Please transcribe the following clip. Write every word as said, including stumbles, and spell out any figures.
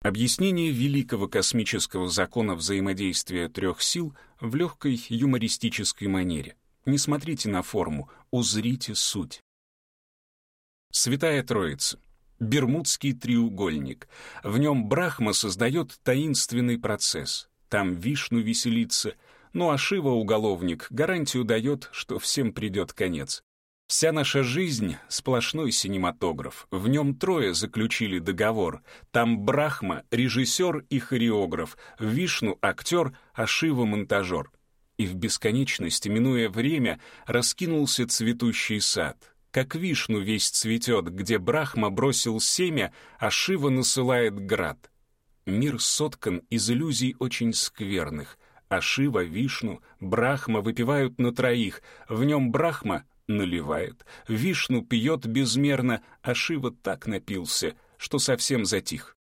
Объяснение великого космического закона взаимодействия трех сил в легкой юмористической манере. Не смотрите на форму, узрите суть. Святая Троица. Бермудский треугольник. В нем Брахма создает таинственный процесс. Там Вишну веселится, ну а Шива, уголовник, гарантию дает, что всем придет конец. Вся наша жизнь — сплошной синематограф. В нем трое заключили договор. Там Брахма — режиссер и хореограф, Вишну — актер, а Шива — монтажер. И в бесконечности, минуя время, раскинулся цветущий сад. Как Вишну весь цветет, где Брахма бросил семя, а Шива насылает град. Мир соткан из иллюзий очень скверных, а Шива, Вишну, Брахма выпивают на троих. В нем Брахма наливает, Вишну пьет безмерно, а Шива так напился, что совсем затих.